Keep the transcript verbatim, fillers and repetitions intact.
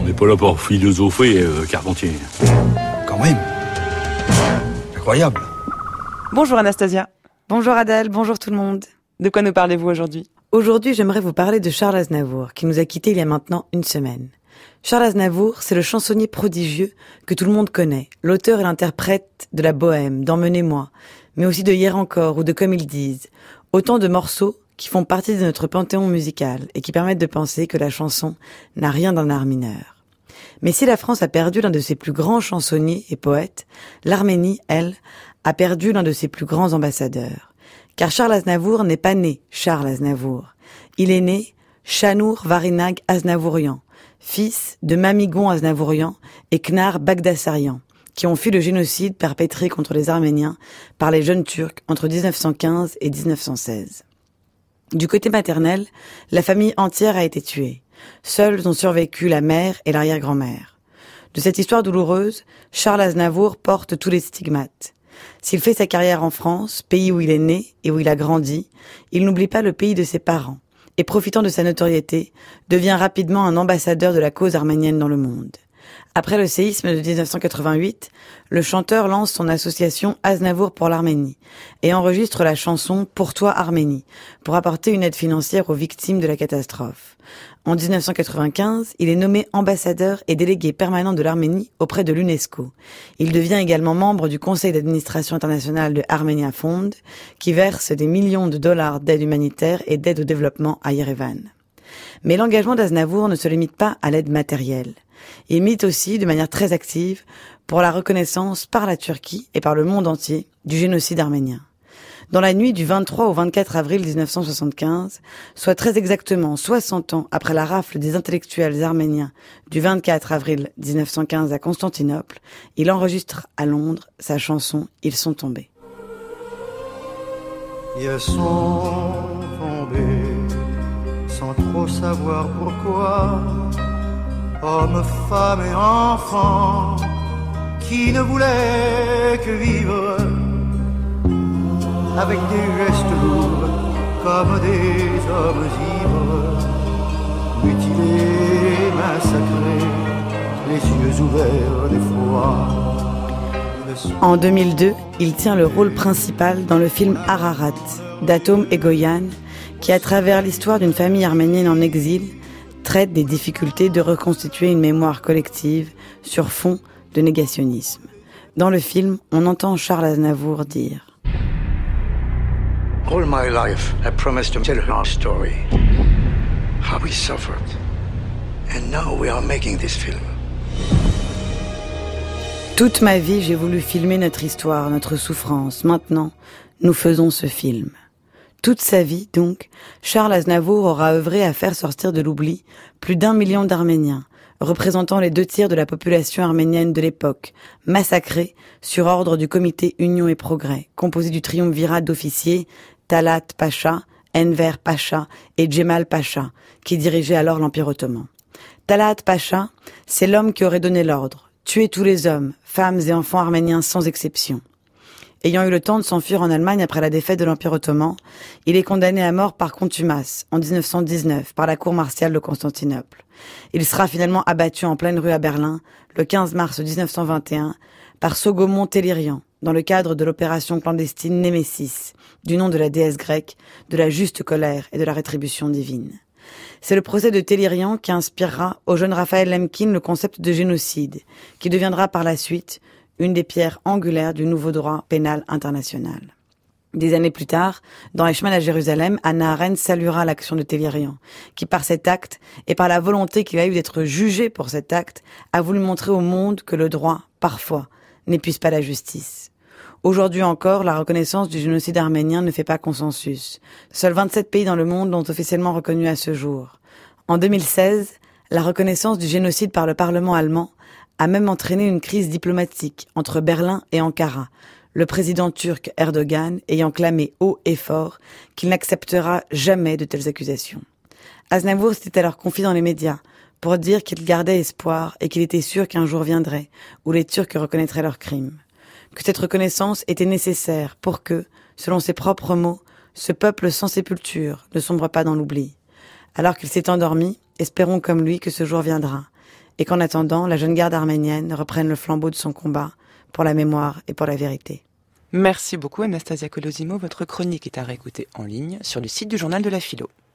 On n'est pas là pour philosopher, euh, Carpentier. Quand même. Incroyable. Bonjour Anastasia. Bonjour Adèle, bonjour tout le monde. De quoi nous parlez-vous aujourd'hui ? Aujourd'hui, j'aimerais vous parler de Charles Aznavour, qui nous a quittés il y a maintenant une semaine. Charles Aznavour, c'est le chansonnier prodigieux que tout le monde connaît, l'auteur et l'interprète de la Bohème, d'Emmenez-moi, mais aussi de Hier encore ou de Comme ils disent. Autant de morceaux qui font partie de notre panthéon musical et qui permettent de penser que la chanson n'a rien d'un art mineur. Mais si la France a perdu l'un de ses plus grands chansonniers et poètes, l'Arménie, elle, a perdu l'un de ses plus grands ambassadeurs. Car Charles Aznavour n'est pas né Charles Aznavour. Il est né Shanour Varinag Aznavourian, fils de Mamigon Aznavourian et Knar Bagdasarian, qui ont fui le génocide perpétré contre les Arméniens par les jeunes Turcs entre dix-neuf cent quinze et dix-neuf cent seize. Du côté maternel, la famille entière a été tuée. Seuls ont survécu la mère et l'arrière-grand-mère. De cette histoire douloureuse, Charles Aznavour porte tous les stigmates. S'il fait sa carrière en France, pays où il est né et où il a grandi, il n'oublie pas le pays de ses parents et, profitant de sa notoriété, devient rapidement un ambassadeur de la cause arménienne dans le monde. Après le séisme de dix-neuf cent quatre-vingt-huit, le chanteur lance son association Aznavour pour l'Arménie et enregistre la chanson Pour toi Arménie pour apporter une aide financière aux victimes de la catastrophe. En dix-neuf cent quatre-vingt-quinze, il est nommé ambassadeur et délégué permanent de l'Arménie auprès de l'UNESCO. Il devient également membre du conseil d'administration internationale de Armenia Fund, qui verse des millions de dollars d'aide humanitaire et d'aide au développement à Yerevan. Mais l'engagement d'Aznavour ne se limite pas à l'aide matérielle. Il milite aussi, de manière très active, pour la reconnaissance par la Turquie et par le monde entier du génocide arménien. Dans la nuit du vingt-trois au vingt-quatre avril dix-neuf cent soixante-quinze, soit très exactement soixante ans après la rafle des intellectuels arméniens du vingt-quatre avril dix-neuf cent quinze à Constantinople, il enregistre à Londres sa chanson « Ils sont tombés ». Ils sont tombés sans trop savoir pourquoi, hommes, femmes et enfants qui ne voulaient que vivre avec des gestes lourds comme des hommes ivres, mutilés, massacrés, les yeux ouverts d'effroi. En deux mille deux, il tient le rôle principal dans le film Ararat d'Atom Egoyan, qui, à travers l'histoire d'une famille arménienne en exil, traite des difficultés de reconstituer une mémoire collective sur fond de négationnisme. Dans le film, on entend Charles Aznavour dire « All my life, I promised to tell our story, how we suffered, and now we are making this film. » Toute ma vie, j'ai voulu filmer notre histoire, notre souffrance. Maintenant, nous faisons ce film. Toute sa vie, donc, Charles Aznavour aura œuvré à faire sortir de l'oubli plus d'un million d'Arméniens, représentant les deux tiers de la population arménienne de l'époque, massacrés sur ordre du comité Union et Progrès, composé du triumvirat d'officiers Talat Pacha, Enver Pacha et Djemal Pacha, qui dirigeait alors l'Empire ottoman. Talat Pacha, c'est l'homme qui aurait donné l'ordre, tuer tous les hommes, femmes et enfants arméniens sans exception. Ayant eu le temps de s'enfuir en Allemagne après la défaite de l'Empire ottoman, il est condamné à mort par contumace en dix-neuf cent dix-neuf par la cour martiale de Constantinople. Il sera finalement abattu en pleine rue à Berlin le quinze mars dix-neuf cent vingt et un par Sogomon Télérian dans le cadre de l'opération clandestine Némésis, du nom de la déesse grecque, de la juste colère et de la rétribution divine. C'est le procès de Télérian qui inspirera au jeune Raphaël Lemkin le concept de génocide, qui deviendra par la suite une des pierres angulaires du nouveau droit pénal international. Des années plus tard, dans Eichmann à Jérusalem, Hannah Arendt saluera l'action de Télérian, qui par cet acte, et par la volonté qu'il a eue d'être jugé pour cet acte, a voulu montrer au monde que le droit, parfois, n'épuise pas la justice. Aujourd'hui encore, la reconnaissance du génocide arménien ne fait pas consensus. Seuls vingt-sept pays dans le monde l'ont officiellement reconnu à ce jour. En deux mille seize, la reconnaissance du génocide par le Parlement allemand a même entraîné une crise diplomatique entre Berlin et Ankara, le président turc Erdogan ayant clamé haut et fort qu'il n'acceptera jamais de telles accusations. Aznavour s'était alors confié dans les médias pour dire qu'il gardait espoir et qu'il était sûr qu'un jour viendrait où les Turcs reconnaîtraient leurs crimes. Que cette reconnaissance était nécessaire pour que, selon ses propres mots, ce peuple sans sépulture ne sombre pas dans l'oubli. Alors qu'il s'est endormi, espérons comme lui que ce jour viendra, et qu'en attendant, la jeune garde arménienne reprenne le flambeau de son combat pour la mémoire et pour la vérité. Merci beaucoup Anastasia Colosimo. Votre chronique est à réécouter en ligne sur le site du Journal de la Philo.